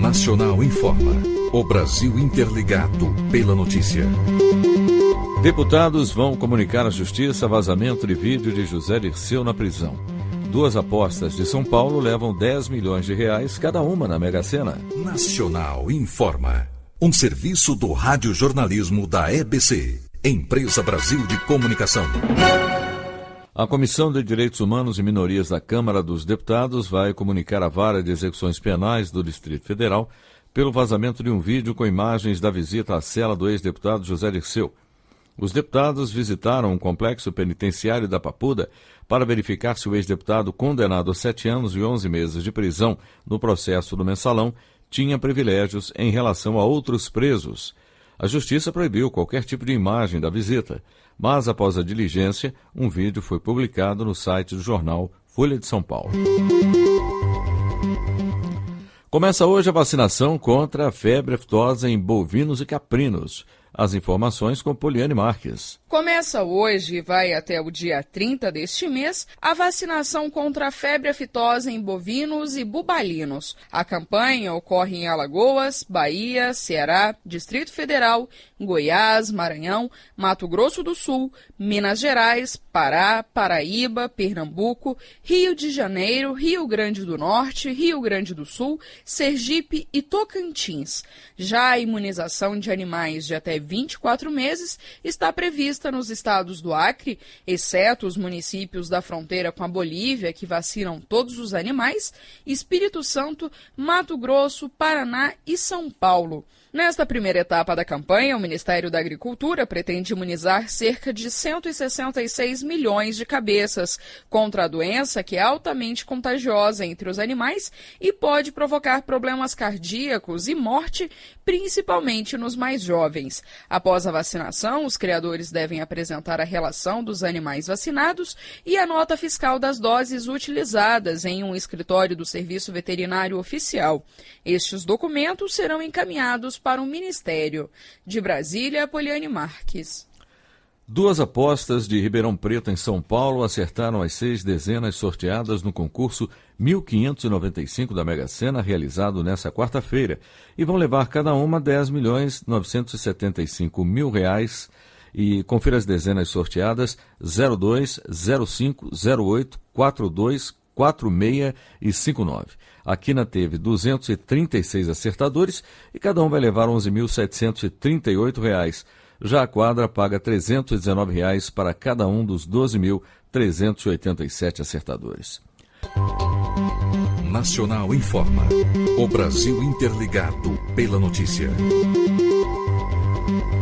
Nacional informa. O Brasil interligado pela notícia. Deputados vão comunicar à Justiça vazamento de vídeo de José Dirceu na prisão. 2 apostas de São Paulo levam 10 milhões de reais cada uma na Mega Sena. Nacional informa. Um serviço do radiojornalismo da EBC, Empresa Brasil de Comunicação. A Comissão de Direitos Humanos e Minorias da Câmara dos Deputados vai comunicar à Vara de Execuções Penais do Distrito Federal pelo vazamento de um vídeo com imagens da visita à cela do ex-deputado José Dirceu. Os deputados visitaram um complexo penitenciário da Papuda para verificar se o ex-deputado, condenado a 7 anos e 11 meses de prisão no processo do Mensalão, tinha privilégios em relação a outros presos. A Justiça proibiu qualquer tipo de imagem da visita, mas após a diligência, um vídeo foi publicado no site do jornal Folha de São Paulo. Começa hoje a vacinação contra a febre aftosa em bovinos e caprinos. As informações com Poliane Marques. Começa hoje e vai até o dia 30 deste mês a vacinação contra a febre aftosa em bovinos e bubalinos. A campanha ocorre em Alagoas, Bahia, Ceará, Distrito Federal, Goiás, Maranhão, Mato Grosso do Sul, Minas Gerais, Pará, Paraíba, Pernambuco, Rio de Janeiro, Rio Grande do Norte, Rio Grande do Sul, Sergipe e Tocantins. Já a imunização de animais de até 24 meses está prevista nos estados do Acre, exceto os municípios da fronteira com a Bolívia, que vacinam todos os animais, Espírito Santo, Mato Grosso, Paraná e São Paulo. Nesta primeira etapa da campanha, o Ministério da Agricultura pretende imunizar cerca de 166 milhões de cabeças contra a doença que é altamente contagiosa entre os animais e pode provocar problemas cardíacos e morte, principalmente nos mais jovens. Após a vacinação, os criadores devem apresentar a relação dos animais vacinados e a nota fiscal das doses utilizadas em um escritório do Serviço Veterinário Oficial. Estes documentos serão encaminhados para o Ministério. De Brasília, Poliane Marques. 2 apostas de Ribeirão Preto, em São Paulo, acertaram as 6 dezenas sorteadas no concurso 1595 da Mega Sena, realizado nesta quarta-feira, e vão levar cada uma 10.975.000 reais. E confira as dezenas sorteadas 02, 05, 08, 42, 46 e 59. A quina teve 236 acertadores e cada um vai levar R$ 11.738. Já a quadra paga R$ 319 para cada um dos 12.387 acertadores. Nacional informa. O Brasil interligado pela notícia.